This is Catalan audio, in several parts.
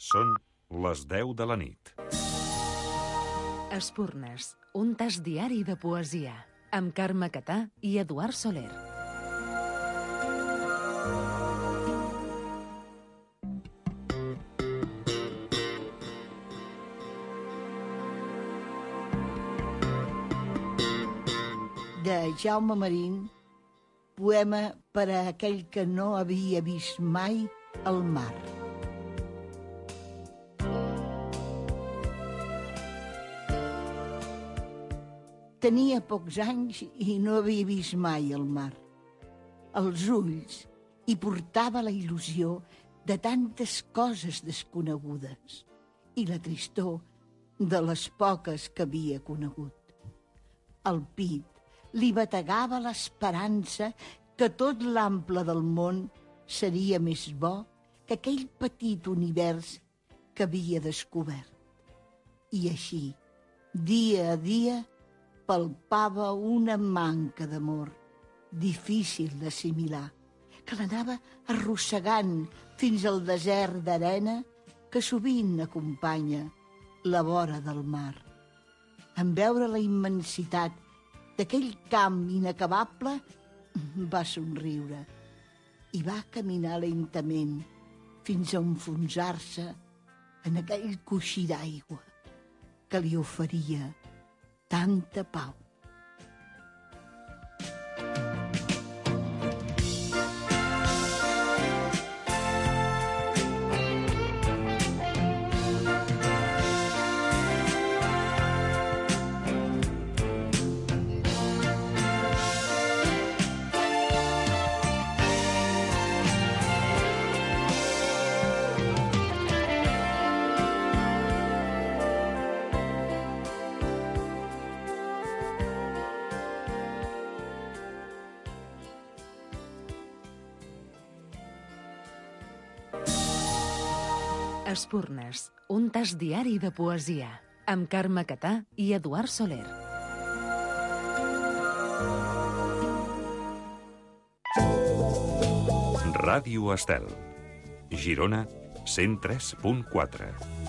Són les 10 de la nit. Espurnes, un tas diari de poesia, amb Carme Catà i Eduard Soler. De Jaume Marín, poema per a aquell que no havia vist mai el mar. Tenia pocs anys i no havia vist mai el mar. Els ulls hi portava la il·lusió de tantes coses desconegudes i la tristor de les poques que havia conegut. Al pit li bategava l'esperança que tot l'ample del món seria més bo que aquell petit univers que havia descobert. I així, dia a dia, palpava una manca d'amor difícil d'assimilar, que l'anava arrossegant fins al desert d'arena que sovint acompanya la vora del mar. En veure la immensitat d'aquell camp inacabable, va somriure i va caminar lentament fins a enfonsar-se en aquell coixí d'aigua que li oferia tanta pau. Espurnes, un tas diari de poesia, amb Carme Catà i Eduard Soler. Ràdio Estel, Girona 103.4.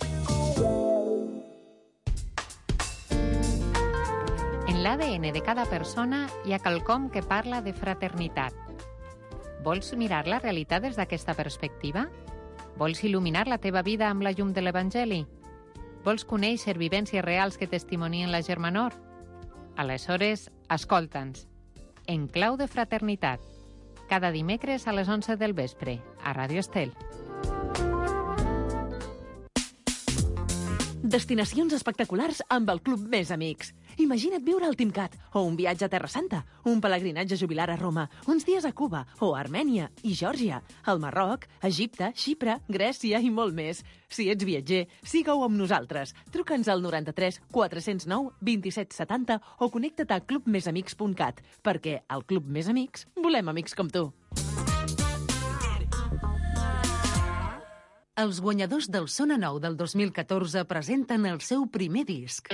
En l'ADN de cada persona hi ha quelcom que parla de fraternitat. Vols mirar la realitat des d'aquesta perspectiva? Vols il·luminar la teva vida amb la llum de l'Evangeli? Vols conèixer vivències reals que testimonien la germanor? Aleshores, escolta'ns. En clau de fraternitat. Cada dimecres a les 11 del vespre, a Ràdio Estel. Destinacions espectaculars amb el Club Més Amics. Imagina't viure al Timcat, o un viatge a Terra Santa, un pelegrinatge jubilar a Roma, uns dies a Cuba, o a Armènia i Geòrgia, al Marroc, Egipte, Xipre, Grècia i molt més. Si ets viatger, siga-ho amb nosaltres. Truca'ns al 93 409 27 70 o connecta't a clubmesamics.cat, perquè al Club Més Amics volem amics com tu. Els guanyadors del Sona Nou del 2014 presenten el seu primer disc.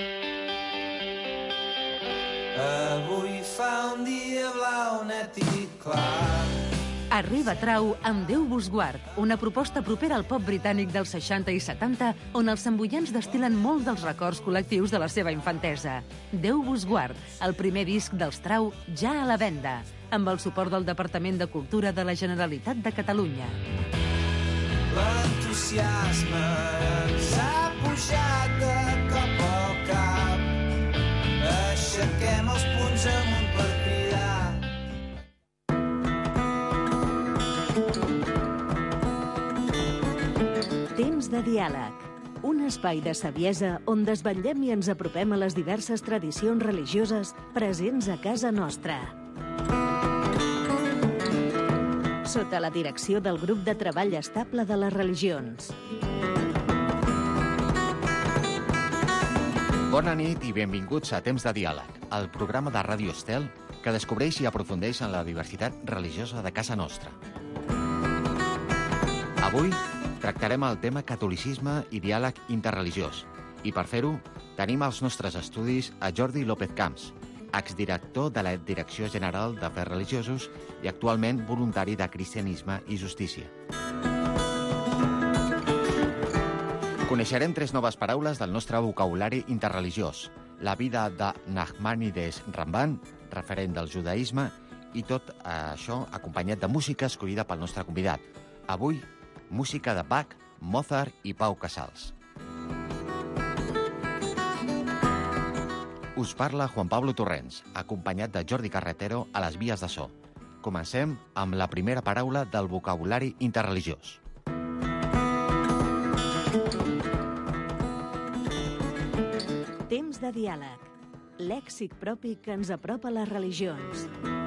Avui fa un dia blau net i clar. Arriba Trau amb Déu vos guard, una proposta propera al pop britànic dels 60 i 70, on els samboians destil·len molt dels records col·lectius de la seva infantesa. Déu vos guard, el primer disc dels Trau ja a la venda, amb el suport del Departament de Cultura de la Generalitat de Catalunya. L'entusiasme ens ha pujat de cop al cap. Aixequem els punts amunt per cridar. Temps de diàleg. Un espai de saviesa on desvetllem i ens apropem a les diverses tradicions religioses presents a casa nostra. Sota la direcció del Grup de Treball Estable de les Religions. Bona nit i benvinguts a Temps de Diàleg, el programa de Ràdio Estel que descobreix i aprofundeix en la diversitat religiosa de casa nostra. Avui tractarem el tema catolicisme i diàleg interreligiós. I per fer-ho, tenim als nostres estudis a Jordi López Camps, exdirector de la Direcció General d'Afers Religiosos i actualment voluntari de Cristianisme i Justícia. Coneixerem 3 noves paraules del nostre vocabulari interreligiós. La vida de Nachmanides Ramban, referent del judaïsme, i tot això acompanyat de música escollida pel nostre convidat. Avui, música de Bach, Mozart i Pau Casals. Us parla Juan Pablo Torrents, acompanyat de Jordi Carretero a les vies de so. Comencem amb la primera paraula del vocabulari interreligiós. Temps de diàleg. Lèxic propi que ens apropa a les religions.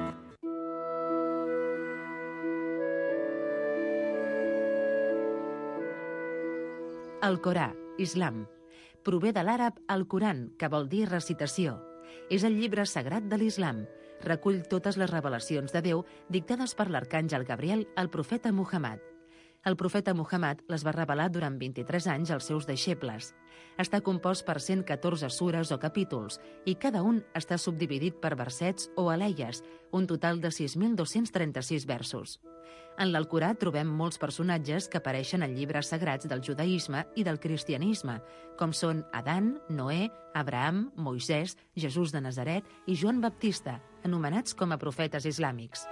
El Corà, Islam. Prové de l'àrab al-Quran, que vol dir recitació. És el llibre sagrat de l'Islam. Recull totes les revelacions de Déu dictades per l'arcàngel Gabriel al profeta Muhammad. El profeta Muhammad les va revelar durant 23 anys als seus deixebles. Està compost per 114 sures o capítols i cada un està subdividit per versets o aleies, un total de 6.236 versos. En l'Alcorà trobem molts personatges que apareixen en llibres sagrats del judaïsme i del cristianisme, com són Adán, Noé, Abraham, Moisès, Jesús de Nazaret i Joan Baptista, anomenats com a profetes islàmics.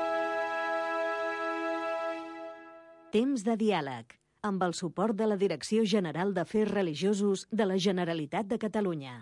Temps de diàleg, amb el suport de la Direcció General d'Afers Religiosos de la Generalitat de Catalunya.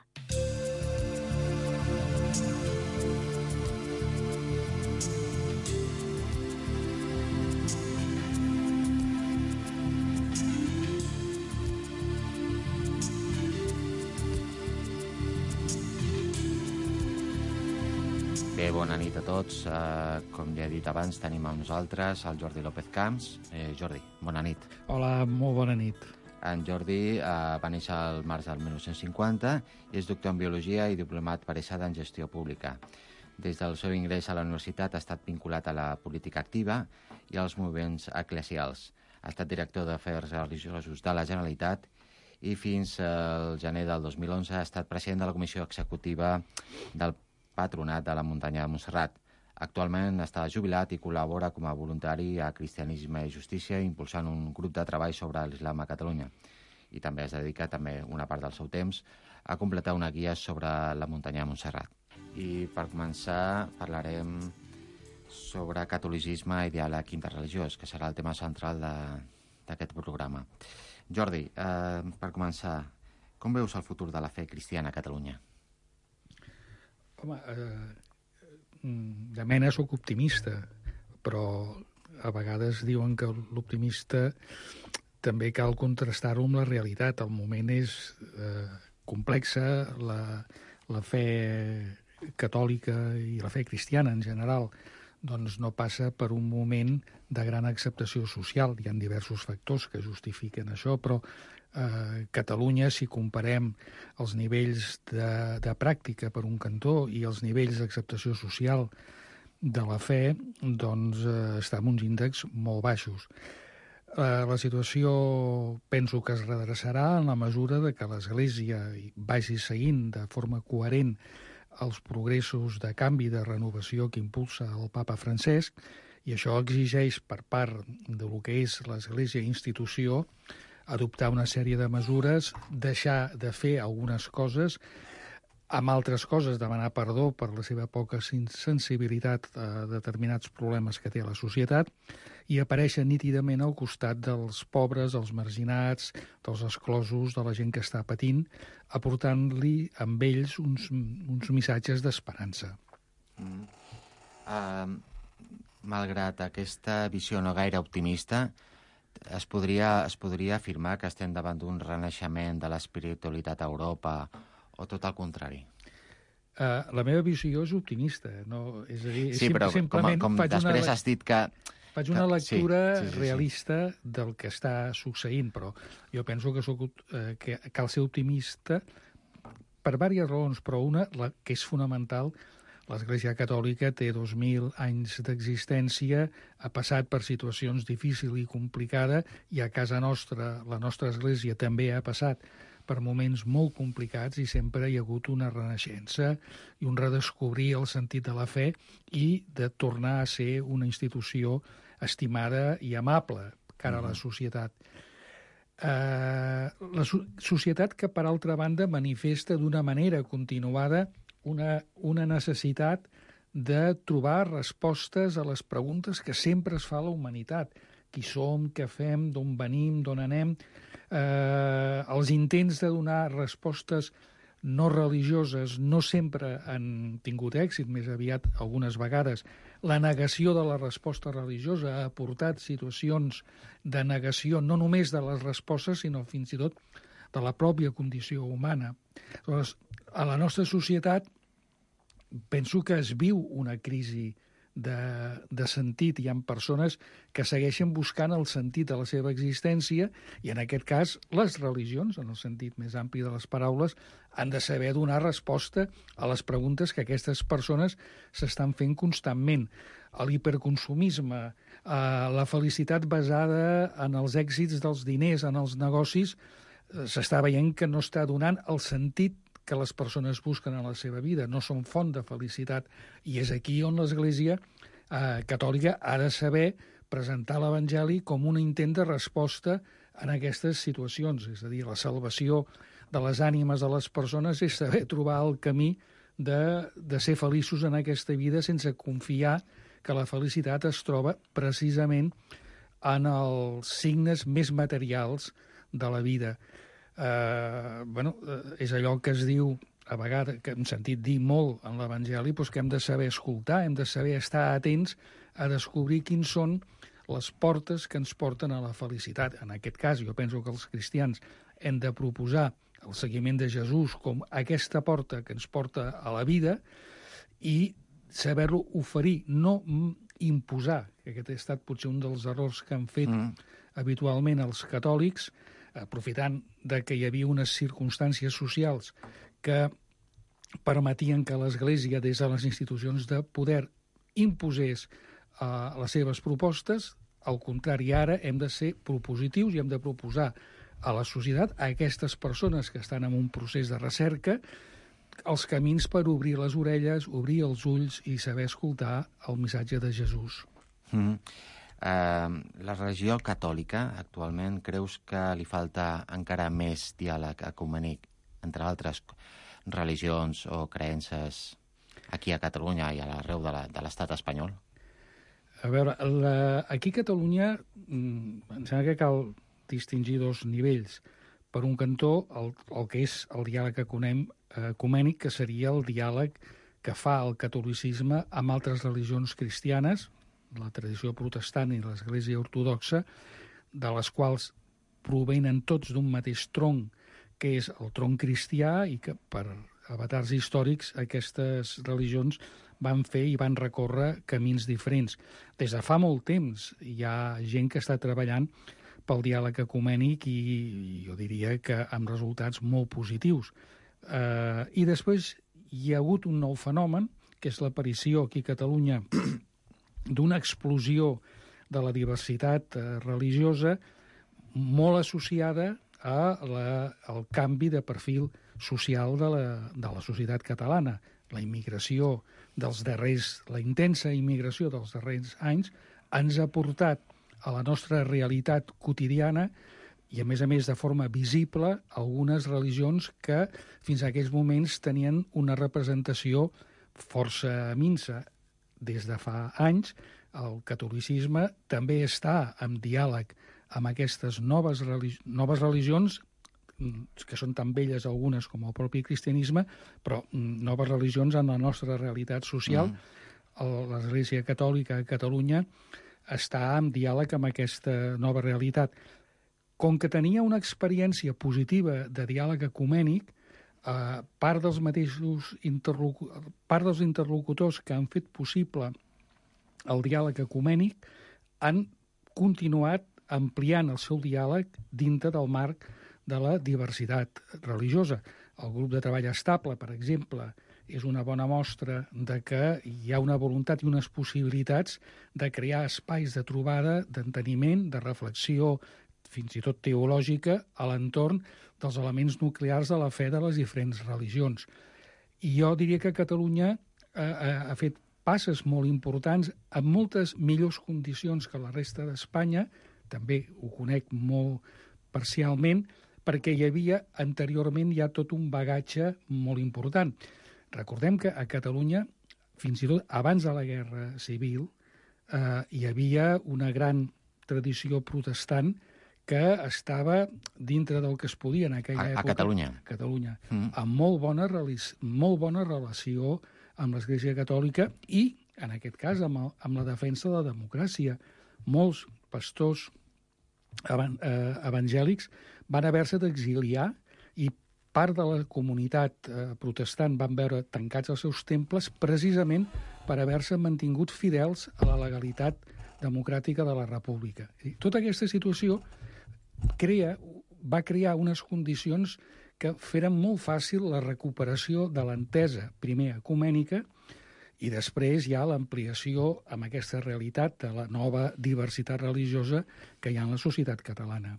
Bé, bona nit a tots. Com ja he dit abans, tenim amb nosaltres el Jordi López Camps. Jordi, bona nit. Hola, molt bona nit. En Jordi va néixer al març del 1950 i és doctor en Biologia i diplomat per ESAD en Gestió Pública. Des del seu ingrés a la universitat ha estat vinculat a la política activa i als moviments eclesials. Ha estat director d'Afers Religiosos de la Generalitat i fins al gener del 2011 ha estat president de la Comissió Executiva del Patronat de la Muntanya de Montserrat. Actualment està jubilat i col·labora com a voluntari a Cristianisme i Justícia, impulsant un grup de treball sobre l'islam a Catalunya. I també es dedica una part del seu temps a completar una guia sobre la muntanya de Montserrat. I per començar parlarem sobre catolicisme i diàleg interreligiós, que serà el tema central d'aquest programa. Jordi, per començar, com veus el futur de la fe cristiana a Catalunya? Home, de mena sóc optimista, però a vegades diuen que l'optimista també cal contrastar-ho amb la realitat. El moment és complexa, la fe catòlica i la fe cristiana en general doncs no passa per un moment de gran acceptació social. Hi ha diversos factors que justifiquen això, però Catalunya, si comparem els nivells de pràctica per un cantó i els nivells d'acceptació social de la fe, doncs està en uns índexs molt baixos. La situació penso que es redreçarà en la mesura de que l'Església vagi seguint de forma coherent els progressos de canvi, de renovació que impulsa el papa Francesc, i això exigeix per part de lo que és l'Església institució adoptar una sèrie de mesures, deixar de fer algunes coses, amb altres coses demanar perdó per la seva poca sensibilitat a determinats problemes que té la societat i aparèixer nítidament al costat dels pobres, dels marginats, dels exclosos, de la gent que està patint, aportant-li amb ells uns missatges d'esperança. Malgrat aquesta visió no gaire optimista, es podria afirmar que estem davant d'un renaixement de l'espiritualitat a Europa o tot el contrari? La meva visió és optimista. No? És a dir, sí, però com després has dit que... Faig una lectura realista del que està succeint, però jo penso que cal ser optimista per diverses raons, però una, la que és fonamental, l'Església Catòlica té 2.000 anys d'existència, ha passat per situacions difícils i complicades, i a casa nostra, la nostra Església també ha passat per moments molt complicats i sempre hi ha hagut una renaixença i un redescobrir el sentit de la fe i de tornar a ser una institució estimada i amable cara a la societat. la societat que, per altra banda, manifesta d'una manera continuada una necessitat de trobar respostes a les preguntes que sempre es fa a la humanitat. Qui som, què fem, d'on venim, d'on anem. Els intents de donar respostes no religioses no sempre han tingut èxit, més aviat algunes vegades. La negació de la resposta religiosa ha portat situacions de negació no només de les respostes, sinó fins i tot de la pròpia condició humana. Aleshores, a la nostra societat penso que es viu una crisi de sentit. Hi ha persones que segueixen buscant el sentit de la seva existència i, en aquest cas, les religions, en el sentit més ampli de les paraules, han de saber donar resposta a les preguntes que aquestes persones s'estan fent constantment. L'hiperconsumisme, la felicitat basada en els èxits dels diners, en els negocis, s'està veient que no està donant el sentit que les persones busquen en la seva vida, no són font de felicitat. I és aquí on l'Església catòlica ha de saber presentar l'Evangeli com un intent de resposta en aquestes situacions. És a dir, la salvació de les ànimes de les persones és saber trobar el camí de ser feliços en aquesta vida sense confiar que la felicitat es troba precisament en els signes més materials de la vida. És allò que es diu a vegades, que hem sentit dir molt en l'Evangeli, doncs que hem de saber escoltar, hem de saber estar atents a descobrir quins són les portes que ens porten a la felicitat. En aquest cas, jo penso que els cristians hem de proposar el seguiment de Jesús com aquesta porta que ens porta a la vida i saber-lo oferir, no imposar, que aquest ha estat potser un dels errors que han fet habitualment els catòlics, aprofitant de que hi havia unes circumstàncies socials que permetien que l'Església, des de les institucions de poder, imposés les seves propostes. Al contrari, ara hem de ser propositius i hem de proposar a la societat, a aquestes persones que estan en un procés de recerca, els camins per obrir les orelles, obrir els ulls i saber escoltar el missatge de Jesús. La religió catòlica actualment creus que li falta encara més diàleg ecumènic entre altres religions o creences aquí a Catalunya i a l'arreu de l'estat espanyol? A veure, aquí a Catalunya em sembla que cal distingir dos nivells. Per un cantó, el que és el diàleg ecumènic, que seria el diàleg que fa el catolicisme amb altres religions cristianes, la tradició protestant i l'Església ortodoxa, de les quals provenen tots d'un mateix tronc, que és el tronc cristià, i que per avatars històrics aquestes religions van fer i van recórrer camins diferents. Des de fa molt temps hi ha gent que està treballant pel diàleg ecumènic i jo diria que amb resultats molt positius. I després hi ha hagut un nou fenomen, que és l'aparició aquí a Catalunya d'una explosió de la diversitat religiosa molt associada al canvi de perfil social de la societat catalana. La immigració la intensa immigració dels darrers anys ens ha portat a la nostra realitat quotidiana i, a més de forma visible, algunes religions que fins a aquells moments tenien una representació força minsa. Des de fa anys, el catolicisme també està en diàleg amb aquestes noves religions, que són tan velles algunes com el propi cristianisme, però noves religions en la nostra realitat social. L'Església Catòlica a Catalunya està en diàleg amb aquesta nova realitat. Com que tenia una experiència positiva de diàleg ecumènic, part dels interlocutors que han fet possible el diàleg ecumènic han continuat ampliant el seu diàleg dintre del marc de la diversitat religiosa. El grup de treball estable, per exemple, és una bona mostra de que hi ha una voluntat i unes possibilitats de crear espais de trobada, d'enteniment, de reflexió, fins i tot teològica, a l'entorn dels elements nuclears de la fe de les diferents religions. I jo diria que Catalunya ha fet passes molt importants en moltes millors condicions que la resta d'Espanya, també ho conec molt parcialment, perquè hi havia anteriorment ja tot un bagatge molt important. Recordem que a Catalunya, fins i tot abans de la Guerra Civil, hi havia una gran tradició protestant que estava dintre del que es podia en aquella època. A Catalunya. Catalunya, amb molt bona relació amb l'Església Catòlica i, en aquest cas, amb la defensa de la democràcia. Molts pastors evangèlics van haver-se d'exiliar i part de la comunitat protestant van veure tancats els seus temples precisament per haver-se mantingut fidels a la legalitat democràtica de la República. I tota aquesta situació va crear unes condicions que feren molt fàcil la recuperació de l'entesa, primer ecumènica, i després hi ha l'ampliació amb aquesta realitat de la nova diversitat religiosa que hi ha en la societat catalana.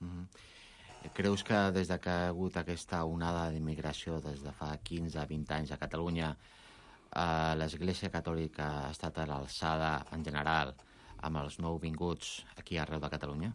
Creus que des que ha hagut aquesta onada d'immigració des de fa 15-20 anys a Catalunya, l'Església Catòlica ha estat a l'alçada en general amb els nouvinguts aquí arreu de Catalunya?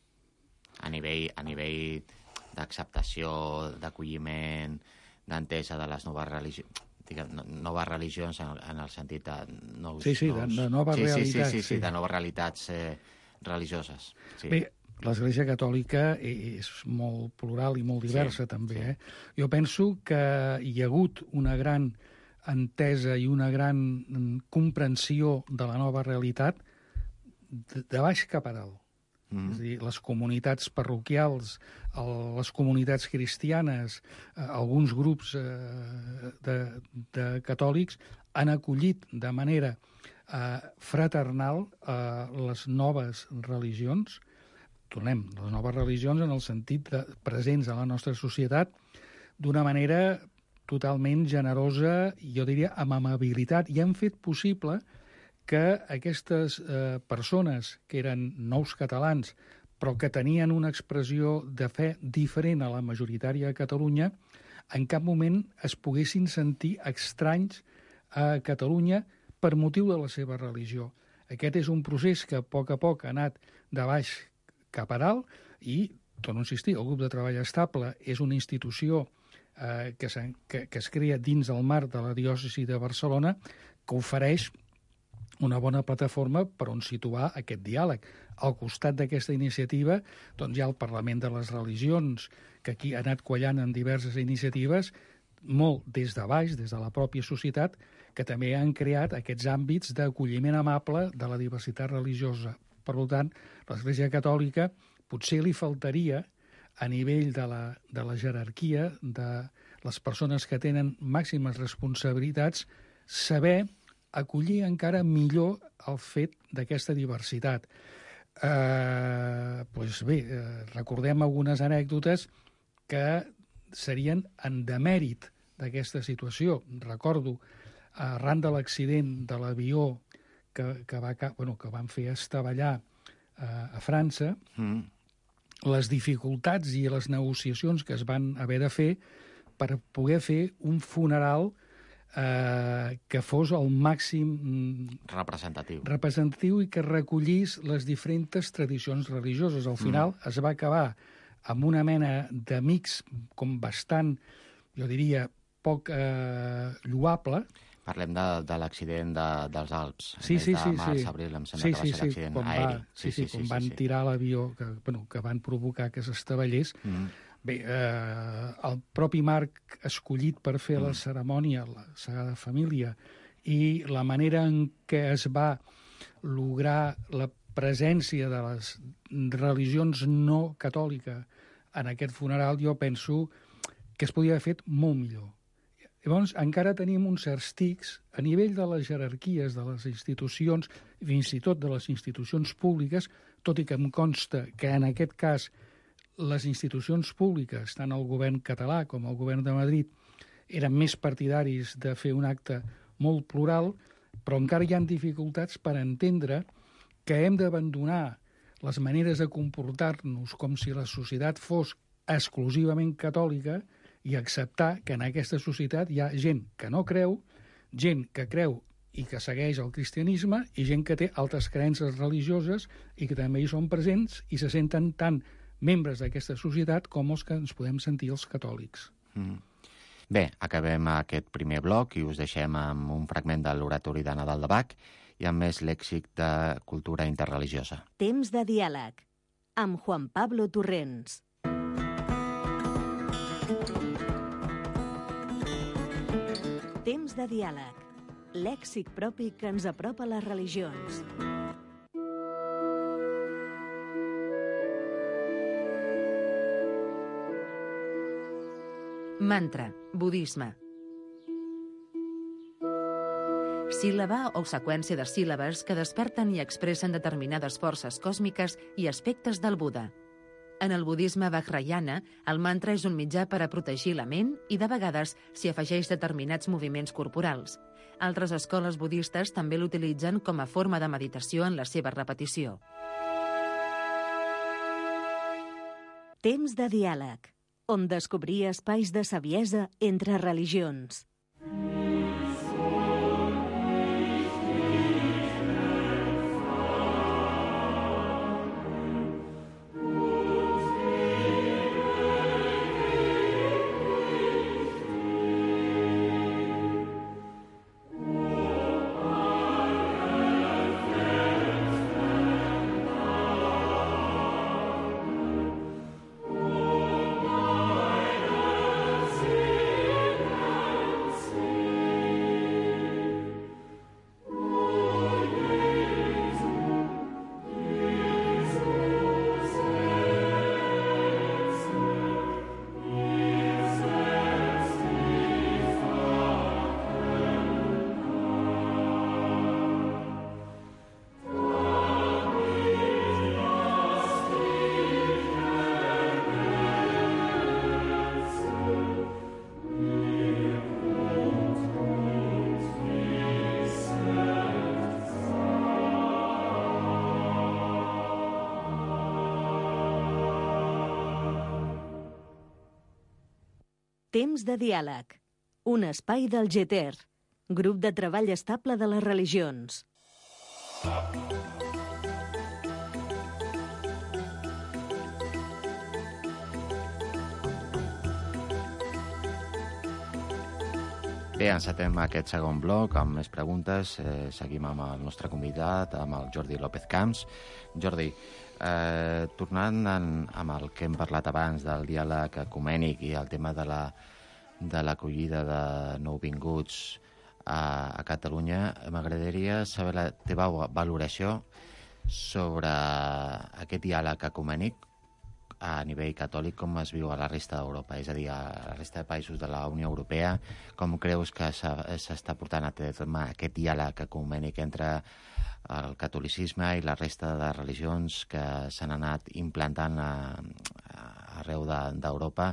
A nivell d'acceptació, d'acolliment, d'entesa de les noves religions, noves religions en el sentit de nous... de noves realitats. Sí, de noves realitats religioses. Sí. Bé, l'Església Catòlica és molt plural i molt diversa, també. Jo penso que hi ha hagut una gran entesa i una gran comprensió de la nova realitat de baix cap a dalt. És a dir, les comunitats parroquials, les comunitats cristianes, alguns grups de catòlics han acollit de manera fraternal les noves religions, les noves religions en el sentit de presents a la nostra societat d'una manera totalment generosa, jo diria amb amabilitat, i han fet possible que aquestes persones que eren nous catalans però que tenien una expressió de fe diferent a la majoritària a Catalunya, en cap moment es poguessin sentir estranys a Catalunya per motiu de la seva religió. Aquest és un procés que a poc ha anat de baix cap a dalt i, torno a insistir, el grup de treball estable és una institució que es crea dins el marc de la diòcesi de Barcelona que ofereix una bona plataforma per on situar aquest diàleg. Al costat d'aquesta iniciativa hi ha el Parlament de les Religions, que aquí ha anat quallant en diverses iniciatives, molt des de baix, des de la pròpia societat, que també han creat aquests àmbits d'acolliment amable de la diversitat religiosa. Per tant, l'Església Catòlica potser li faltaria, a nivell de la jerarquia, de les persones que tenen màximes responsabilitats, saber acollir encara millor el fet d'aquesta diversitat. Recordem algunes anècdotes que serien en demèrit d'aquesta situació. Recordo, arran de l'accident de l'avió que van fer estavellar a França, les dificultats i les negociacions que es van haver de fer per poder fer un funeral que fos el màxim representatiu i que recollís les diferents tradicions religioses. Al final es va acabar amb una mena de mix com bastant, jo diria, poc lloable. Parlem de l'accident dels Alps. Sí. Març-abril, em sembla que va ser l'accident aeri. Quan van tirar l'avió, que van provocar que s'estavellés. Bé, el propi marc escollit per fer la cerimònia, la Sagrada Família, i la manera en què es va lograr la presència de les religions no catòliques en aquest funeral, jo penso que es podia haver fet molt millor. Llavors, encara tenim uns certs tics a nivell de les jerarquies de les institucions, fins i tot de les institucions públiques, tot i que em consta que en aquest cas les institucions públiques, tant el govern català com el govern de Madrid, eren més partidaris de fer un acte molt plural, però encara hi ha dificultats per entendre que hem d'abandonar les maneres de comportar-nos com si la societat fos exclusivament catòlica i acceptar que en aquesta societat hi ha gent que no creu, gent que creu i que segueix el cristianisme i gent que té altres creences religioses i que també hi són presents i se senten tan membres d'aquesta societat com els que ens podem sentir els catòlics. Bé, acabem aquest primer bloc i us deixem amb un fragment de l'oratori de Nadal de Bach i amb més lèxic de cultura interreligiosa. Temps de diàleg, amb Juan Pablo Torrents. Temps de diàleg, lèxic propi que ens apropa a les religions. Mantra, budisme. Síl·laba o seqüència de síl·labes que desperten i expressen determinades forces còsmiques i aspectes del Buda. En el budisme vajrayana, el mantra és un mitjà per a protegir la ment i, de vegades, s'hi afegeix determinats moviments corporals. Altres escoles budistes també l'utilitzen com a forma de meditació en la seva repetició. Temps de diàleg, on descobrir espais de saviesa entre religions. Temps de diàleg, un espai del GETER, grup de treball estable de les religions. Bé, encetem aquest segon bloc amb més preguntes. Seguim amb el nostre convidat, amb el Jordi López Camps. Jordi, tornant amb el que hem parlat abans del diàleg ecumènic i el tema de l'acollida de nouvinguts a Catalunya, m'agradaria saber la teva valoració sobre aquest diàleg ecumènic a nivell catòlic, com es viu a la resta d'Europa, és a dir, a la resta de països de la Unió Europea. Com creus que s'està portant a terme aquest diàleg ecumènic entre el catolicisme i la resta de religions que s'han anat implantant arreu d'Europa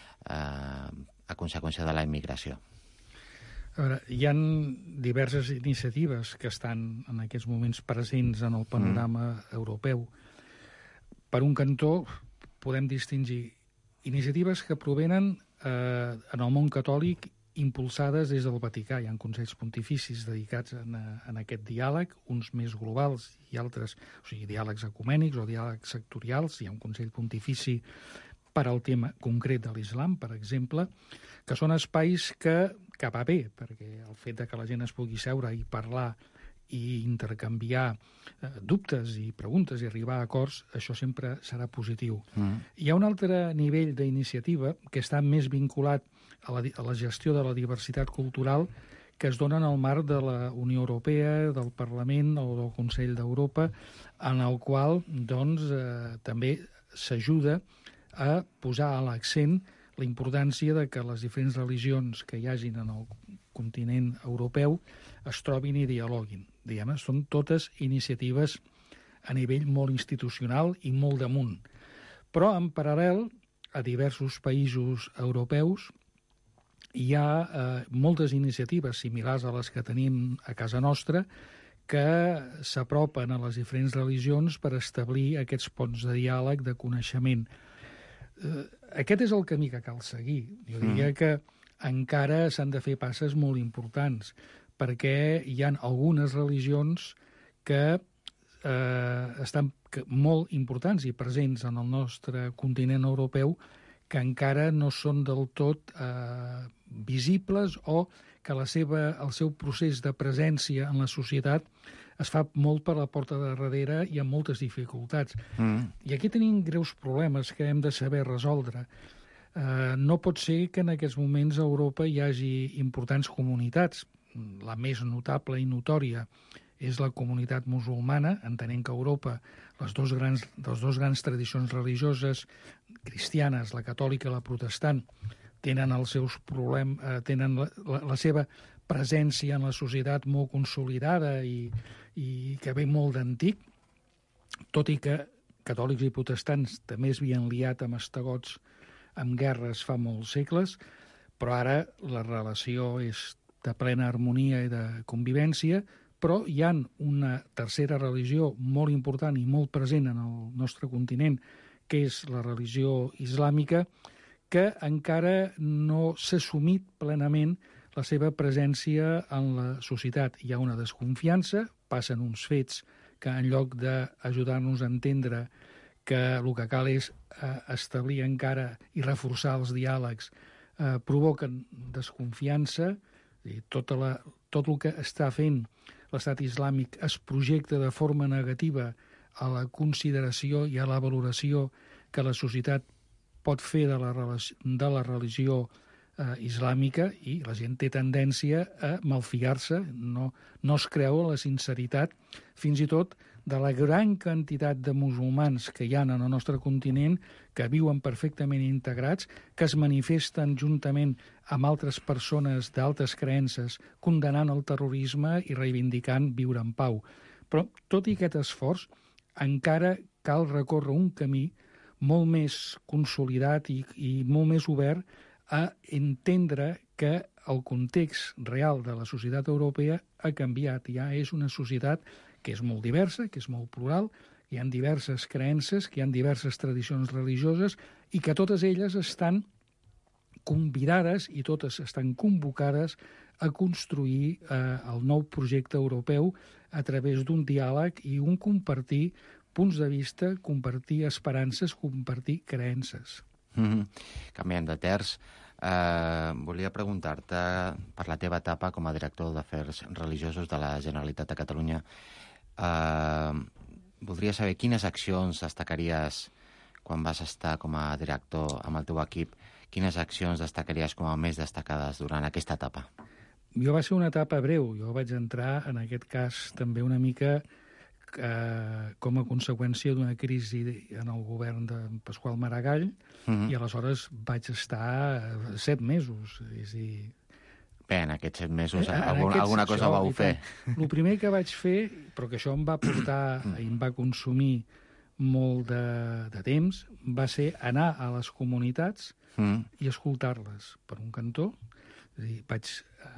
a conseqüència de la immigració? A veure, hi ha diverses iniciatives que estan en aquests moments presents en el panorama europeu. Per un cantó, podem distingir iniciatives que provenen en el món catòlic impulsades des del Vaticà. Hi ha consells pontificis dedicats a aquest diàleg, uns més globals i altres, o sigui, diàlegs ecumènics o diàlegs sectorials. Hi ha un consell pontifici per al tema concret de l'islam, per exemple, que són espais que va bé, perquè el fet que la gent es pugui seure i parlar i intercanviar dubtes i preguntes i arribar a acords, això sempre serà positiu. Hi ha un altre nivell d'iniciativa que està més vinculat a la gestió de la diversitat cultural que es dona en el marc de la Unió Europea, del Parlament o del Consell d'Europa, en el qual doncs, també s'ajuda a posar a l'accent la importància de que les diferents religions que hi hagin en el continent europeu es trobin i dialoguin. Diguem, són totes iniciatives a nivell molt institucional i molt damunt. Però, en paral·lel, a diversos països europeus hi ha moltes iniciatives similars a les que tenim a casa nostra que s'apropen a les diferents religions per establir aquests ponts de diàleg, de coneixement. Aquest és el camí que cal seguir. Jo diria que encara s'han de fer passes molt importants, perquè hi ha algunes religions que estan molt importants i presents en el nostre continent europeu que encara no són del tot visibles o que el seu procés de presència en la societat es fa molt per la porta de darrere i amb moltes dificultats. I aquí tenim greus problemes que hem de saber resoldre. No pot ser que en aquests moments a Europa hi hagi importants comunitats. La més notable i notòria és la comunitat musulmana, entenent que a Europa les dues grans tradicions religioses cristianes, la catòlica i la protestant, tenen els seus problemes, tenen la seva presència en la societat molt consolidada i que ve molt d'antic, tot i que catòlics i protestants també es havien liat amb estagots, amb guerres fa molts segles, però ara la relació és de plena harmonia i de convivència, però hi ha una tercera religió molt important i molt present en el nostre continent, que és la religió islàmica, que encara no s'ha assumit plenament la seva presència en la societat. Hi ha una desconfiança, passen uns fets que en lloc d'ajudar-nos a entendre que el que cal és establir encara i reforçar els diàlegs, provoquen desconfiança, i tot el que està fent l'estat islàmic es projecta de forma negativa a la consideració i a la valoració que la societat pot fer de la religió islàmica, i la gent té tendència a malfiar-se, no es creu la sinceritat, fins i tot de la gran quantitat de musulmans que hi ha en el nostre continent, que viuen perfectament integrats, que es manifesten juntament amb altres persones d'altres creences, condenant el terrorisme i reivindicant viure en pau. Però, tot i aquest esforç, encara cal recórrer un camí molt més consolidat i molt més obert a entendre que el context real de la societat europea ha canviat. Ja és una societat que és molt diversa, que és molt plural, hi ha diverses creences, que hi ha diverses tradicions religioses i que totes elles estan convidades i totes estan convocades a construir el nou projecte europeu a través d'un diàleg i un compartir punts de vista, compartir esperances, compartir creences. Canviant de terç, volia preguntar-te per la teva etapa com a director d'Afers Religiosos de la Generalitat de Catalunya. Voldria saber quines accions destacaries quan vas estar com a director amb el teu equip, quines accions destacaries com a més destacades durant aquesta etapa? Jo va ser una etapa breu. Jo vaig entrar, en aquest cas, també una mica com a conseqüència d'una crisi en el govern de Pasqual Maragall, i aleshores vaig estar 7 mesos. És a dir... Bé, en aquests 7 mesos alguna cosa vau fer. El primer que vaig fer, però que això em va portar i em va consumir molt de temps, va ser anar a les comunitats i escoltar-les per un cantó. És a dir, vaig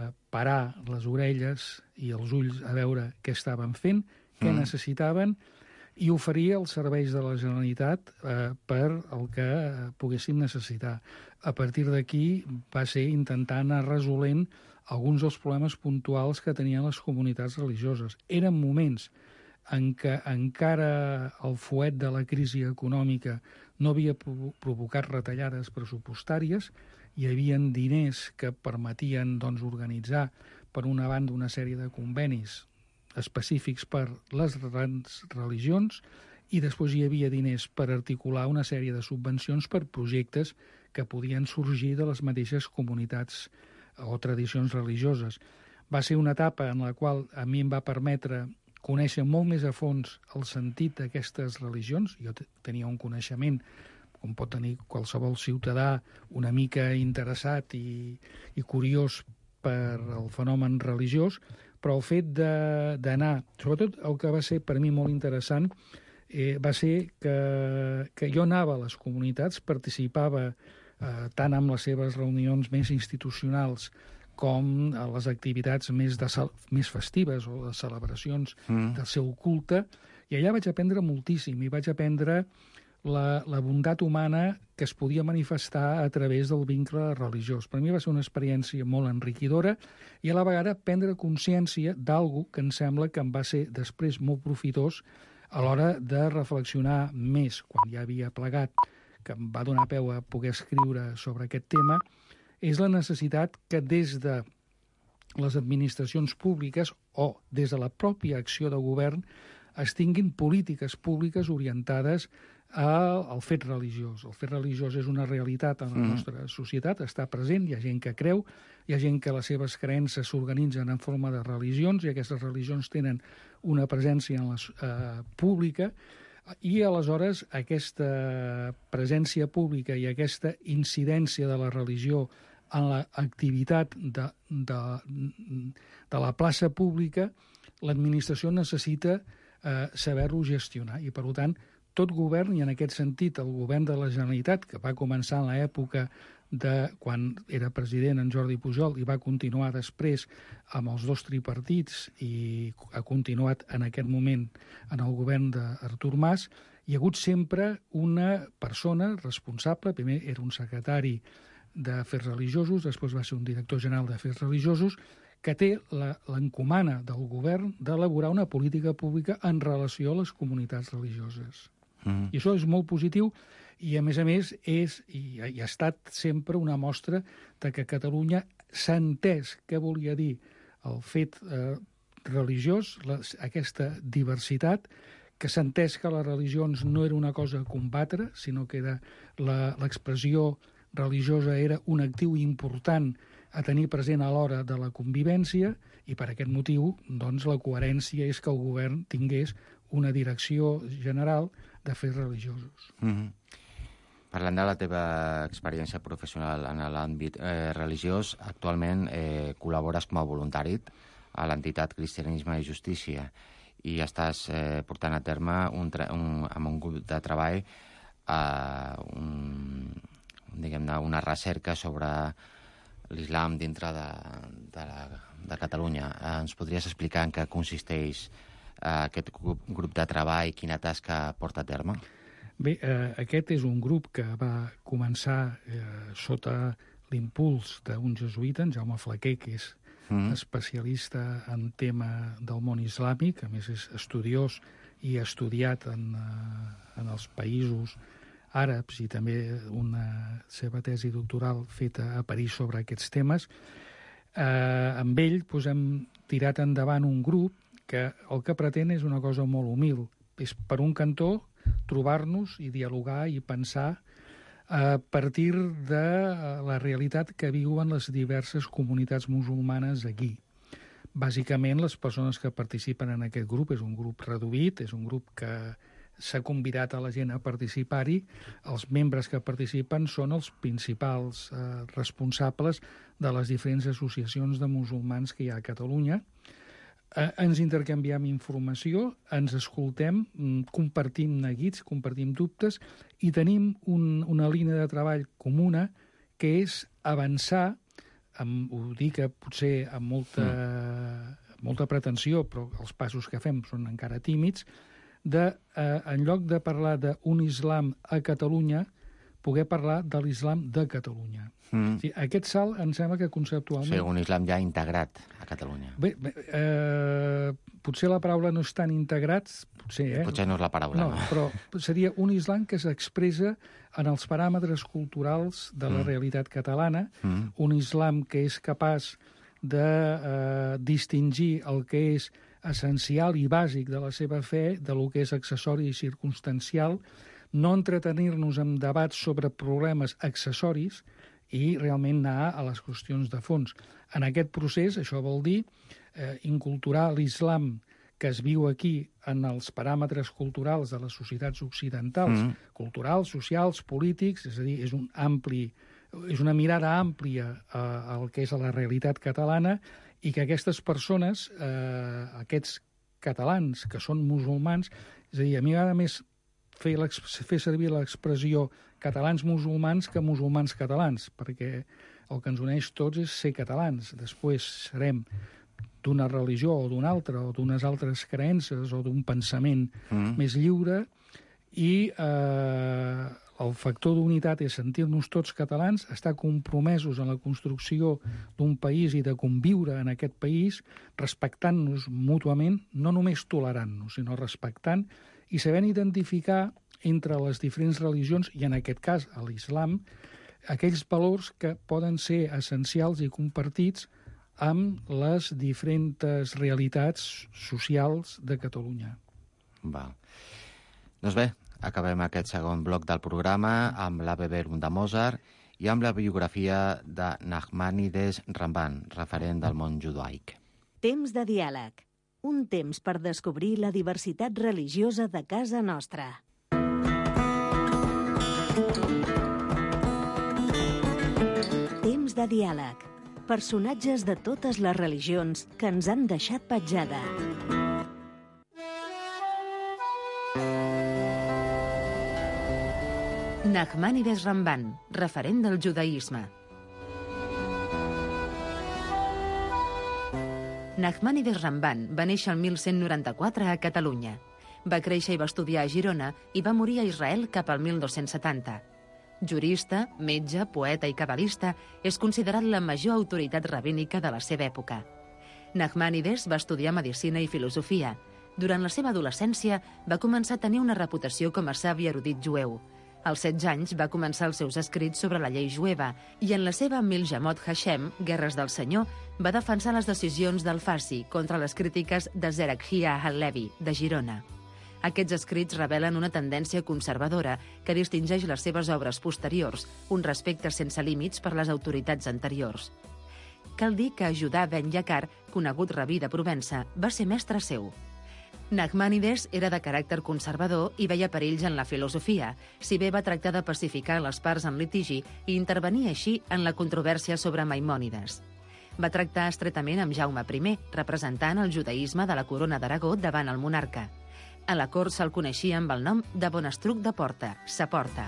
parar les orelles i els ulls a veure què estaven fent, què necessitaven, i oferir els serveis de la Generalitat per el que poguessin necessitar. A partir d'aquí va ser intentar anar resolent alguns dels problemes puntuals que tenien les comunitats religioses. Eren moments en què encara el fuet de la crisi econòmica no havia provocat retallades pressupostàries, hi havia diners que permetien organitzar, per una banda, una sèrie de convenis específics per les grans religions, i després hi havia diners per articular una sèrie de subvencions per projectes que podien sorgir de les mateixes comunitats o tradicions religioses. Va ser una etapa en la qual a mi em va permetre conèixer molt més a fons el sentit d'aquestes religions. Jo tenia un coneixement, com pot tenir qualsevol ciutadà, una mica interessat i curiós per el fenomen religiós, però el fet d'anar, sobretot el que va ser per mi molt interessant, va ser que jo anava a les comunitats, participava tant en les seves reunions més institucionals com a les activitats més festives o de celebracions del seu culte, i allà vaig aprendre moltíssim, i vaig aprendre la bondat humana que es podia manifestar a través del vincle religiós. Per mi va ser una experiència molt enriquidora i a la vegada prendre consciència d'algú que em sembla que em va ser després molt profitós a l'hora de reflexionar més, quan ja havia plegat, que em va donar peu a poder escriure sobre aquest tema, és la necessitat que des de les administracions públiques o des de la pròpia acció de govern es tinguin polítiques públiques orientades al fet religiós. El fet religiós és una realitat en la nostra societat, està present, hi ha gent que creu, hi ha gent que les seves creences s'organitzen en forma de religions i aquestes religions tenen una presència en la pública i aleshores aquesta presència pública i aquesta incidència de la religió en l'activitat de la plaça pública, l'administració necessita saber-lo gestionar i, per tant, tot govern, i en aquest sentit el govern de la Generalitat, que va començar en l'època de quan era president en Jordi Pujol i va continuar després amb els dos tripartits i ha continuat en aquest moment en el govern d'Artur Mas, hi ha hagut sempre una persona responsable, primer era un secretari d'Afers Religiosos, després va ser un director general d'Afers Religiosos, que té l'encomana del govern d'elaborar una política pública en relació a les comunitats religioses. I això és molt positiu i, a més, ha estat sempre una mostra de que Catalunya s'ha entès què volia dir el fet religiós, aquesta diversitat, que s'ha entès que les religions no era una cosa a combatre, sinó que era l'expressió religiosa era un actiu important a tenir present a l'hora de la convivència i per aquest motiu doncs, la coherència és que el govern tingués una direcció general d'afers religiosos. Parlant de la teva experiència professional en l'àmbit religiós, actualment col·labores com a voluntari a l'entitat Cristianisme i Justícia i estàs portant a terme amb un grup de treball una recerca sobre l'islam dintre de Catalunya. Ens podries explicar en què consisteix aquest grup de treball i quina tasca porta a terme? Bé, aquest és un grup que va començar sota l'impuls d'un jesuïta, en Jaume Flaquer, que és especialista en tema del món islàmic, a més és estudiós i ha estudiat en els països àrabs i també una seva tesi doctoral feta a París sobre aquests temes. Amb ell hem tirat endavant un grup que el que pretén és una cosa molt humil. És, per un cantó, trobar-nos i dialogar i pensar a partir de la realitat que viuen les diverses comunitats musulmanes aquí. Bàsicament, les persones que participen en aquest grup és un grup reduït, és un grup que s'ha convidat a la gent a participar-hi. Els membres que participen són els principals responsables de les diferents associacions de musulmans que hi ha a Catalunya. Ens intercanviem informació, ens escoltem, compartim neguits, compartim dubtes i tenim una línia de treball comuna que és avançar, ho dic potser amb molta pretensió, però els passos que fem són encara tímids, en lloc de parlar d'un islam a Catalunya, poder parlar de l'islam de Catalunya. Aquest salt em sembla que conceptualment... O sigui, un islam ja integrat a Catalunya. Bé, potser la paraula no és tan integrat, potser no és la paraula. No, però seria un islam que s'expressa en els paràmetres culturals de la realitat catalana, un islam que és capaç de distingir el que és essencial i bàsic de la seva fe de lo que és accessori i circumstancial, no entretenir-nos en debats sobre problemes accessoris i realment anar a les qüestions de fons. En aquest procés, això vol dir inculturar l'islam que es viu aquí en els paràmetres culturals de les societats occidentals, culturals, socials, polítics, és a dir, és una mirada àmplia al que és la realitat catalana i que aquestes persones, aquests catalans que són musulmans, és a dir, a mi m'agrada més fer servir l'expressió catalans musulmans que musulmans catalans, perquè el que ens uneix tots és ser catalans. Després serem d'una religió o d'una altra, o d'unes altres creences, o d'un pensament més lliure, i el factor d'unitat és sentir-nos tots catalans, estar compromesos en la construcció d'un país i de conviure en aquest país, respectant-nos mútuament, no només tolerant-nos, sinó respectant i sabent identificar entre les diferents religions, i en aquest cas a l'islam, aquells valors que poden ser essencials i compartits amb les diferents realitats socials de Catalunya. Val. Doncs bé, acabem aquest segon bloc del programa amb l'Ave Verum de Mozart i amb la biografia de Nachmanides Ramban, referent del món judaic. Temps de diàleg. Un temps per descobrir la diversitat religiosa de casa nostra. Temps de diàleg. Personatges de totes les religions que ens han deixat petjada. Nachmanides Ramban, referent del judaïsme. Nachmanides Ramban va néixer el 1194 a Catalunya. Va créixer i va estudiar a Girona i va morir a Israel cap al 1270. Jurista, metge, poeta i cabalista, és considerat la major autoritat rabínica de la seva època. Nachmanides va estudiar medicina i filosofia. Durant la seva adolescència va començar a tenir una reputació com a savi erudit jueu. Als 16 anys va començar els seus escrits sobre la llei jueva i en la seva Milgemot Hashem, Guerres del Senyor, va defensar les decisions d'Alfasi contra les crítiques de Zerakhia Halevi, de Girona. Aquests escrits revelen una tendència conservadora que distingeix les seves obres posteriors, un respecte sense límits per les autoritats anteriors. Cal dir que Judà ben Yakar, conegut rabí de Provença, va ser mestre seu. Nachmanides era de caràcter conservador i veia perills en la filosofia, si bé va tractar de pacificar les parts en litigi i intervenir així en la controvèrsia sobre Maimònides. Va tractar estretament amb Jaume I, representant el judaïsme de la corona d'Aragó davant el monarca. A la cort se'l coneixia amb el nom de Bonestruc de Porta, sa Porta.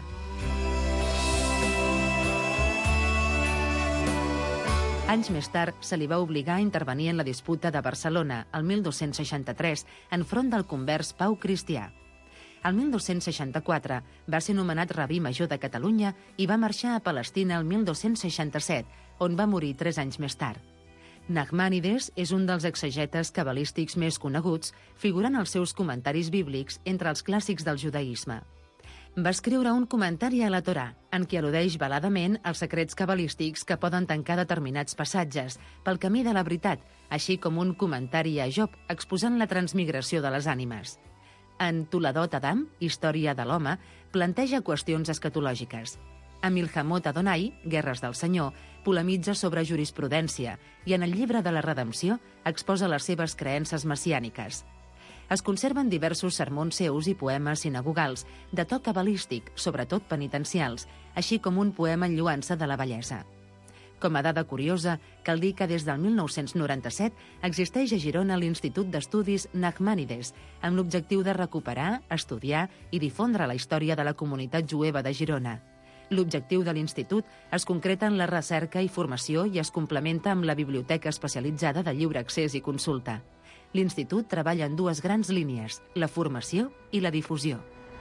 Anys més tard, se li va obligar a intervenir en la disputa de Barcelona, el 1263, enfront del convers Pau Cristià. El 1264 va ser nomenat rabí major de Catalunya i va marxar a Palestina el 1267, on va morir 3 anys més tard. Nachmanides és un dels exegetes cabalístics més coneguts, figurant els seus comentaris bíblics entre els clàssics del judaïsme. Va escriure un comentari a la Torà, en què al·ludeix veladament els secrets cabalístics que poden tancar determinats passatges pel camí de la veritat, així com un comentari a Job exposant la transmigració de les ànimes. En Toledot Adam, Història de l'home, planteja qüestions escatològiques. A Milhamot Adonai, Guerres del Senyor, polemitza sobre jurisprudència i en el llibre de la Redempció exposa les seves creences messiàniques. Es conserven diversos sermons seus i poemes sinagogals, de to cabalístic, sobretot penitencials, així com un poema en lluança de la bellesa. Com a dada curiosa, cal dir que des del 1997 existeix a Girona l'Institut d'Estudis Nachmanides, amb l'objectiu de recuperar, estudiar i difondre la història de la comunitat jueva de Girona. L'objectiu de l'Institut es concreta en la recerca i formació i es complementa amb la biblioteca especialitzada de lliure accés i consulta. L'Institut treballa en 2 grans línies, la formació i la difusió.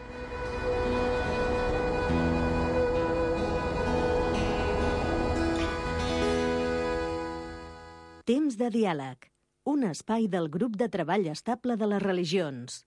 Temps de diàleg. Un espai del grup de treball estable de les religions.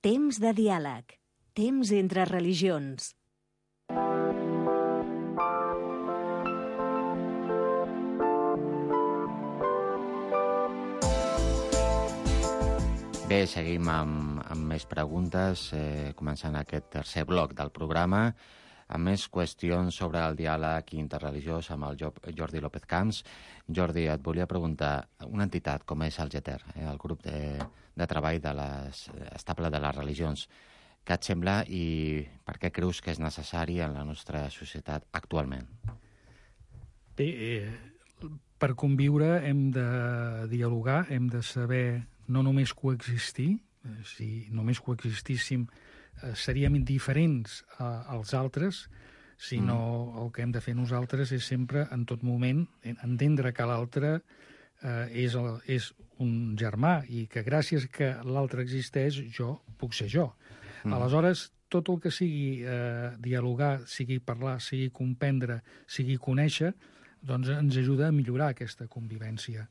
Temps de diàleg. Temps entre religions. Bé, seguim amb més preguntes, començant aquest tercer bloc del programa, amb més qüestions sobre el diàleg interreligiós amb el Jordi López Camps. Jordi, et volia preguntar, una entitat com és el GETER, el grup de treball estable de les religions, què et sembla i per què creus que és necessari en la nostra societat actualment? Bé, per conviure hem de dialogar, hem de saber no només coexistir, si només coexistíssim seríem indiferents als altres, sinó el que hem de fer nosaltres és sempre, en tot moment, entendre que l'altre és un germà i que gràcies que l'altre existeix jo puc ser jo. Aleshores, tot el que sigui dialogar, sigui parlar, sigui comprendre, sigui conèixer, doncs ens ajuda a millorar aquesta convivència.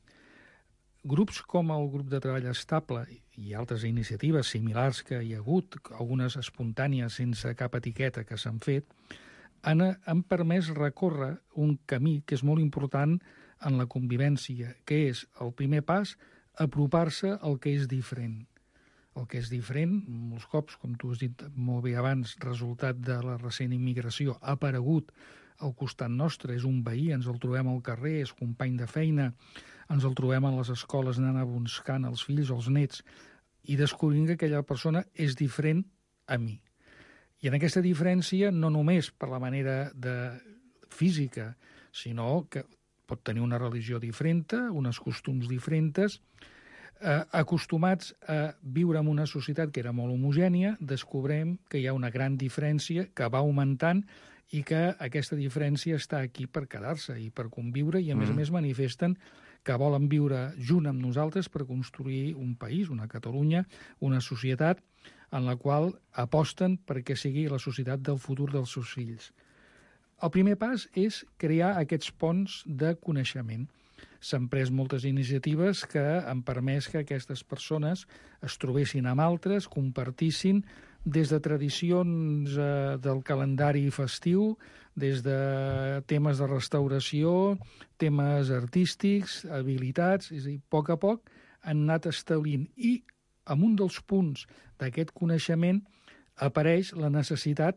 Grups com el grup de treball estable i altres iniciatives similars que hi ha hagut, algunes espontànies sense cap etiqueta que s'han fet, han permès recórrer un camí que és molt important en la convivència, que és el primer pas, apropar-se al que és diferent. El que és diferent, molts cops, com tu has dit molt bé abans, resultat de la recent immigració, ha aparegut al costat nostre, és un veí, ens el trobem al carrer, és company de feina, ens el trobem a les escoles anant a buscant els fills o els nets i descobrim que aquella persona és diferent a mi. I en aquesta diferència, no només per la manera física, sinó que pot tenir una religió diferent, uns costums diferents, acostumats a viure en una societat que era molt homogènia, descobrem que hi ha una gran diferència que va augmentant i que aquesta diferència està aquí per quedar-se i per conviure i a més manifesten que volen viure junt amb nosaltres per construir un país, una Catalunya, una societat en la qual aposten perquè sigui la societat del futur dels seus fills. El primer pas és crear aquests ponts de coneixement. S'han pres moltes iniciatives que han permès que aquestes persones es trobessin amb altres, compartissin des de tradicions del calendari festiu, des de temes de restauració, temes artístics, habilitats, és a dir, a poc han anat establint. I en un dels punts d'aquest coneixement apareix la necessitat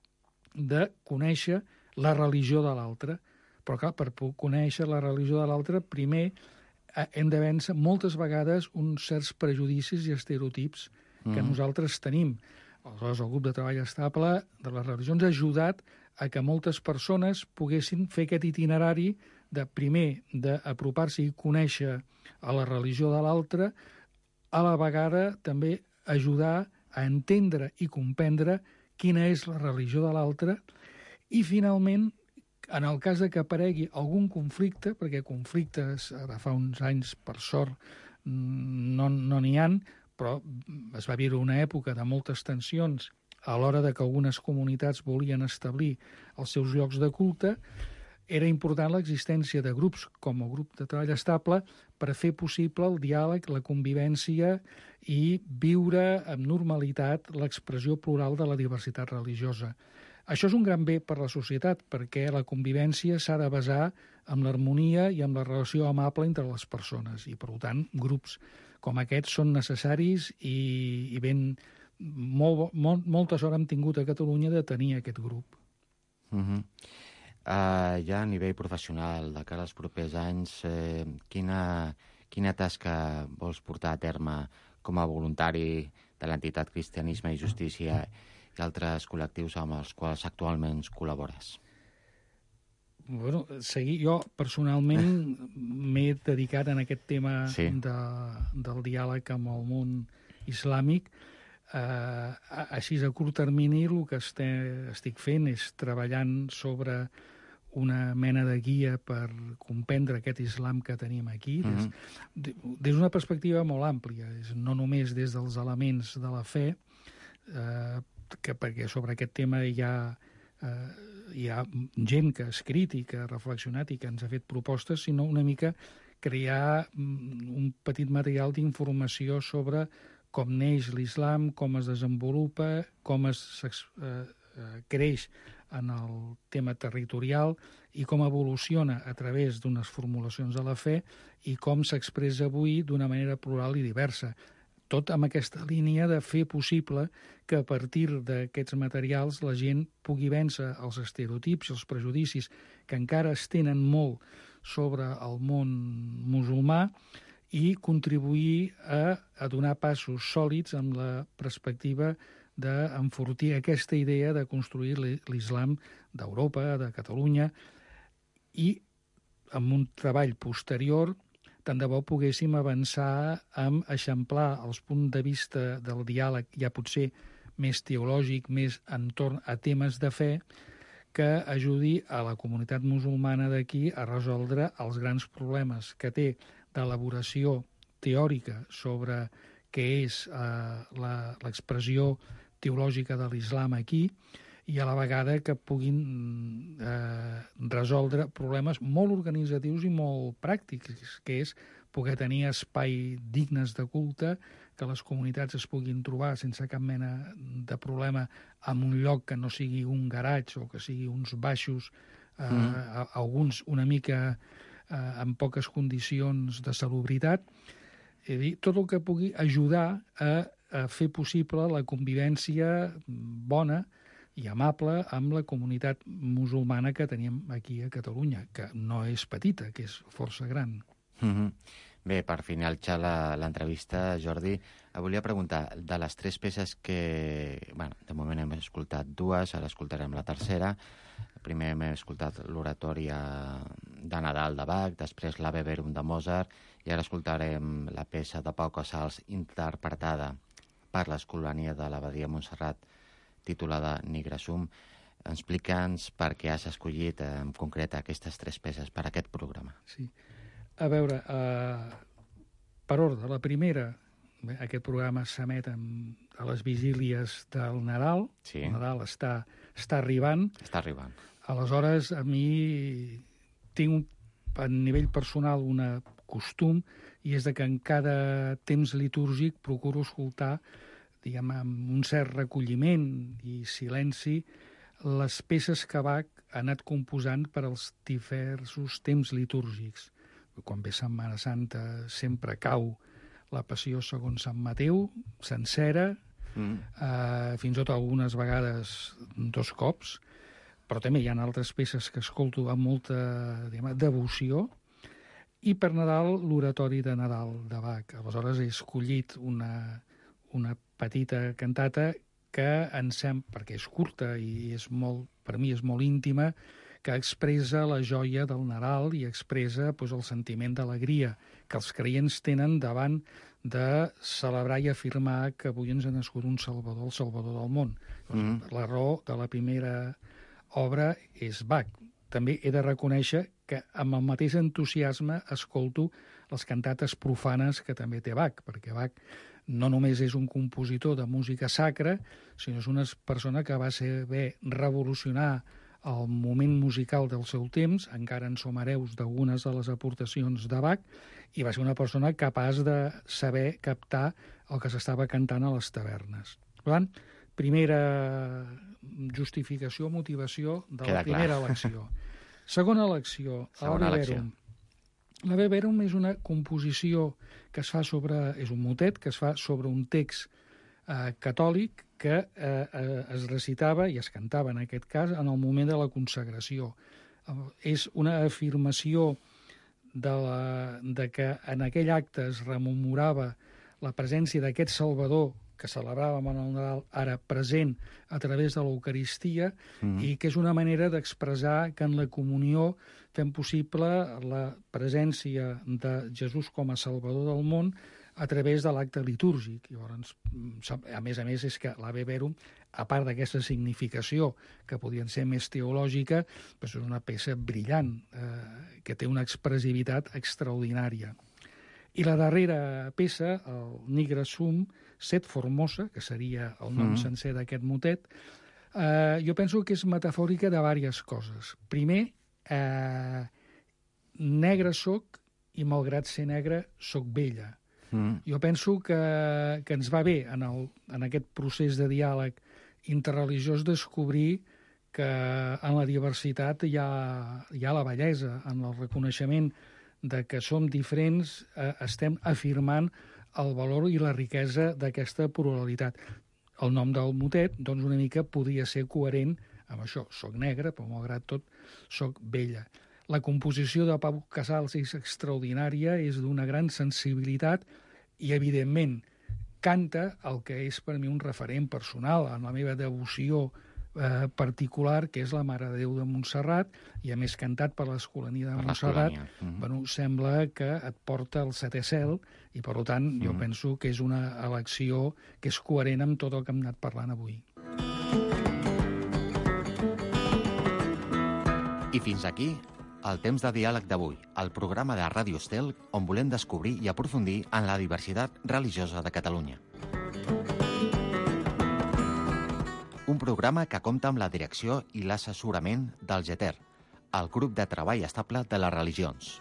de conèixer la religió de l'altre. Però clar, per conèixer la religió de l'altre, primer hem de vèncer moltes vegades uns certs prejudicis i estereotips que nosaltres tenim. Aleshores, el grup de treball estable de les religions ha ajudat a que moltes persones poguessin fer aquest itinerari de, primer, d'apropar-se i conèixer a la religió de l'altre, a la vegada també ajudar a entendre i comprendre quina és la religió de l'altre i, finalment, en el cas de que aparegui algun conflicte, perquè conflictes ara fa uns anys, per sort, no n'hi ha, però es va viure una època de moltes tensions a l'hora de que algunes comunitats volien establir els seus llocs de culte, era important l'existència de grups com el grup de treball estable per fer possible el diàleg, la convivència i viure amb normalitat l'expressió plural de la diversitat religiosa. Això és un gran bé per la societat, perquè la convivència s'ha de basar en l'harmonia i en la relació amable entre les persones. I, per tant, grups com aquests són necessaris i moltes hores hem tingut a Catalunya de tenir aquest grup. Ja a nivell professional, de cara als propers anys, quina tasca vols portar a terme com a voluntari de l'entitat Cristianisme i Justícia i altres col·lectius amb els quals actualment col·labores? Bueno, jo personalment m'he dedicat en aquest tema del diàleg amb el món islàmic. Així, a curt termini, el que estic fent és treballant sobre una mena de guia per comprendre aquest islam que tenim aquí, des d'una perspectiva molt àmplia, no només des dels elements de la fe, perquè sobre aquest tema hi ha gent que ha escrit i que ha reflexionat i que ens ha fet propostes, sinó una mica crear un petit material d'informació sobre com neix l'islam, com es desenvolupa, com creix en el tema territorial i com evoluciona a través d'unes formulacions de la fe i com s'expressa avui d'una manera plural i diversa. Tot amb aquesta línia de fer possible que a partir d'aquests materials la gent pugui vèncer els estereotips i els prejudicis que encara es tenen molt sobre el món musulmà i contribuir a donar passos sòlids amb la perspectiva d'enfortir aquesta idea de construir l'islam d'Europa, de Catalunya, i amb un treball posterior tant de bo poguéssim avançar amb eixamplar els punts de vista del diàleg ja potser més teològic, més entorn a temes de fe, que ajudi a la comunitat musulmana d'aquí a resoldre els grans problemes que té d'elaboració teòrica sobre què és l'expressió teològica de l'islam aquí i a la vegada que puguin resoldre problemes molt organitzatius i molt pràctics, que és poder tenir espai dignes de culte, que les comunitats es puguin trobar sense cap mena de problema en un lloc que no sigui un garatge o que sigui uns baixos, alguns una mica en poques condicions de salubritat. És a dir, tot el que pugui ajudar a fer possible la convivència bona i amable amb la comunitat musulmana que tenim aquí a Catalunya, que no és petita, que és força gran. Bé, per finalitzar l'entrevista, Jordi, volia preguntar, de les 3 peces que, de moment hem escoltat 2, ara escoltarem la tercera. Primer hem escoltat l'oratòria de Nadal de Bach, després l'Ave Verum de Mozart, i ara escoltarem la peça de Pau Casals interpretada per l'Escolania de l'Abadia Montserrat, titulada Nigra Sum. Explica'ns per què has escollit en concret aquestes 3 peces per a aquest programa. Sí. A veure, per ordre, la primera, aquest programa s'emet a les vigílies del Nadal. Sí. El Nadal està arribant. Està arribant. Aleshores, a mi tinc a nivell personal un costum, i és que en cada temps litúrgic procuro escoltar, diguem, amb un cert recolliment i silenci, les peces que Bach ha anat composant per als diversos temps litúrgics. Quan ve Setmana Santa sempre cau la Passió segons Sant Mateu, sencera, fins i tot algunes vegades 2 cops, però també hi ha altres peces que escolto amb molta devoció, i per Nadal l'oratori de Nadal de Bach. Aleshores he escollit una petita cantata que perquè és curta i per mi és molt íntima, que expressa la joia del Nadal i expressa el sentiment d'alegria que els creients tenen davant de celebrar i afirmar que avui ens ha nascut un Salvador, el Salvador del món. La raó de la primera obra és Bach. També he de reconèixer que amb el mateix entusiasme escolto les cantates profanes que també té Bach, perquè Bach no només és un compositor de música sacra, sinó és una persona que va saber revolucionar el moment musical del seu temps, encara en som hereus d'algunes de les aportacions de Bach, i va ser una persona capaç de saber captar el que s'estava cantant a les tavernes. Per tant, primera justificació, motivació de la primera elecció. Segona elecció, l'Ave Verum. L'Ave Verum és una composició que es fa és un motet que es fa sobre un text catòlic que es recitava i es cantava, en aquest cas, en el moment de la consagració. És una afirmació de que en aquell acte es rememorava la presència d'aquest Salvador que celebràvem en el Nadal, ara present a través de l'Eucaristia, i que és una manera d'expressar que en la comunió fem possible la presència de Jesús com a Salvador del món a través de l'acte litúrgic. Llavors, a més, és que l'Ave Verum, a part d'aquesta significació que podien ser més teològica, és una peça brillant, que té una expressivitat extraordinària. I la darrera peça, el Nigra Sum, Set Formosa, que seria el nom sencer d'aquest motet, jo penso que és metafòrica de diverses coses. Primer, negre soc i malgrat ser negra soc bella. Jo penso que ens va bé en aquest procés de diàleg interreligiós descobrir que en la diversitat hi ha la bellesa, en el reconeixement de que som diferents, estem afirmant el valor i la riquesa d'aquesta pluralitat. El nom del motet, doncs, una mica podria ser coherent amb això. Soc negra, però malgrat tot soc bella. La composició de Pau Casals és extraordinària, és d'una gran sensibilitat i, evidentment, canta el que és per mi un referent personal en la meva devoció particular, que és la Mare de Déu de Montserrat, i a més cantat per l'Escolania de Montserrat. Bueno, sembla que et porta al setè cel i, per tant, jo penso que és una elecció que és coherent amb tot el que hem anat parlant avui. I fins aquí el temps de diàleg d'avui, el programa de Ràdio Estel on volem descobrir i aprofundir en la diversitat religiosa de Catalunya. Un programa que compta amb la direcció i l'assessorament del GETER, el grup de treball estable de les religions.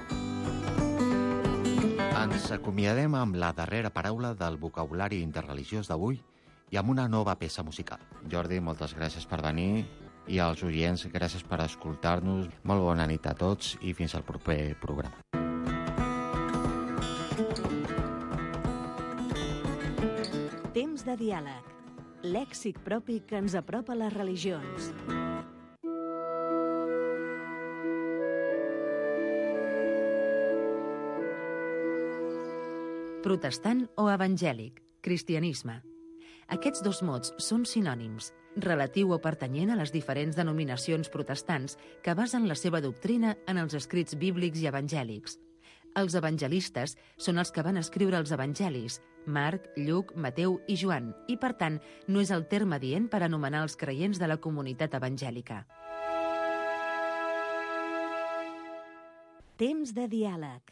Ens acomiadem amb la darrera paraula del vocabulari interreligiós d'avui i amb una nova peça musical. Jordi, moltes gràcies per venir i als oients, gràcies per escoltar-nos. Molt bona nit a tots i fins al proper programa. Temps de diàleg. Lèxic propi que ens apropa a les religions. Protestant o evangèlic, cristianisme. Aquests dos mots són sinònims, relatiu o pertanyent a les diferents denominacions protestants que basen la seva doctrina en els escrits bíblics i evangèlics. Els evangelistes són els que van escriure els evangelis, Marc, Lluc, Mateu i Joan, i per tant no és el terme adient per anomenar els creients de la comunitat evangèlica. Temps de diàleg.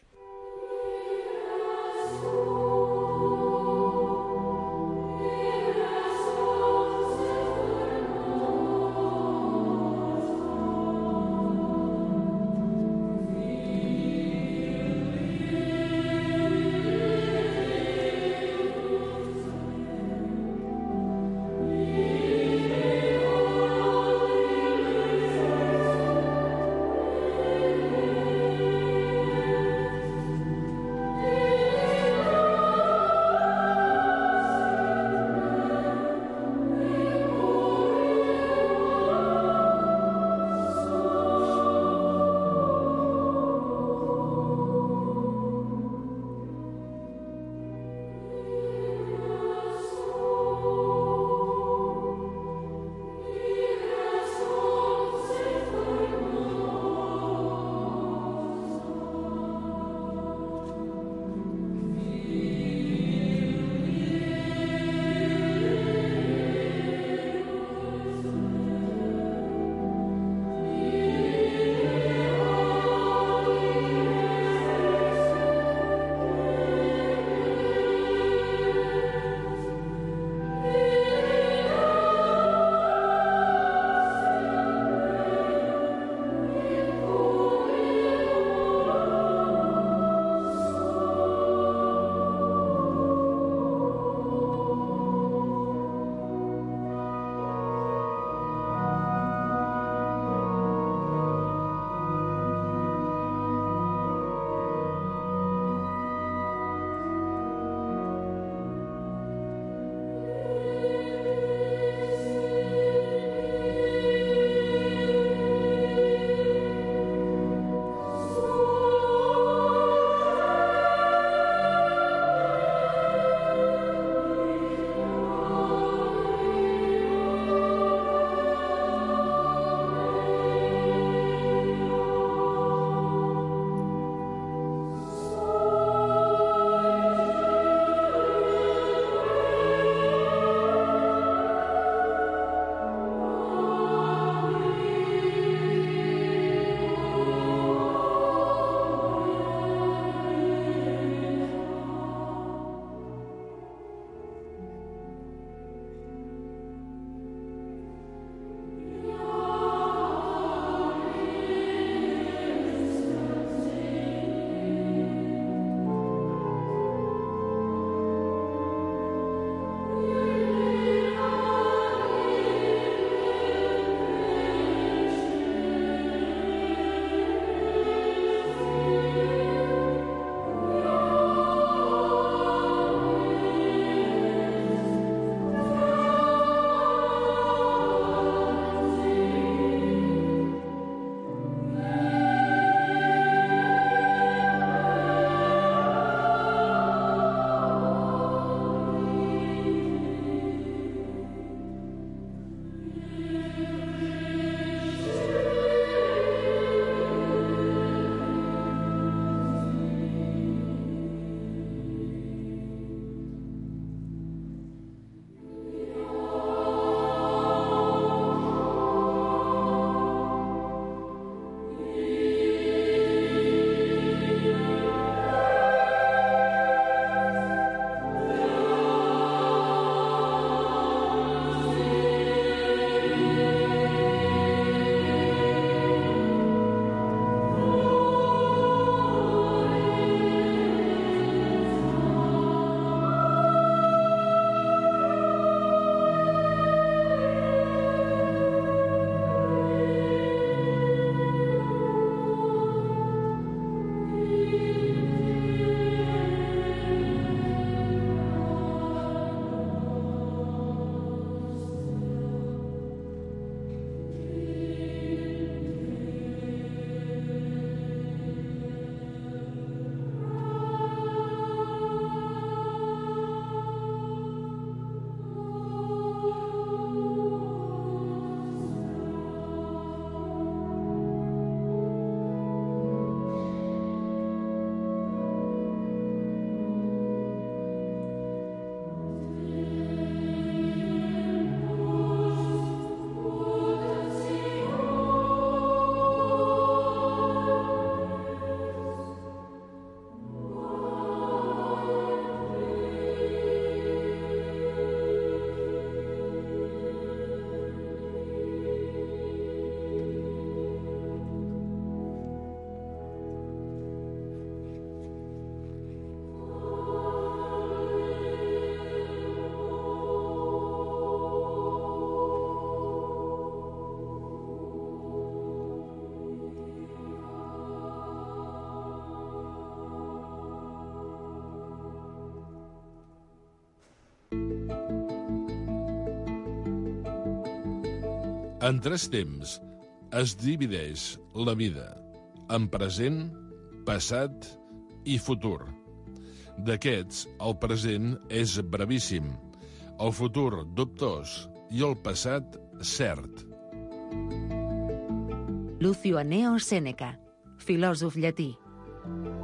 En 3 temps es divideix la vida, en present, passat i futur. D'aquests, el present és brevíssim, el futur dubtós i el passat cert. Lucio Anneo Sèneca, filòsof llatí.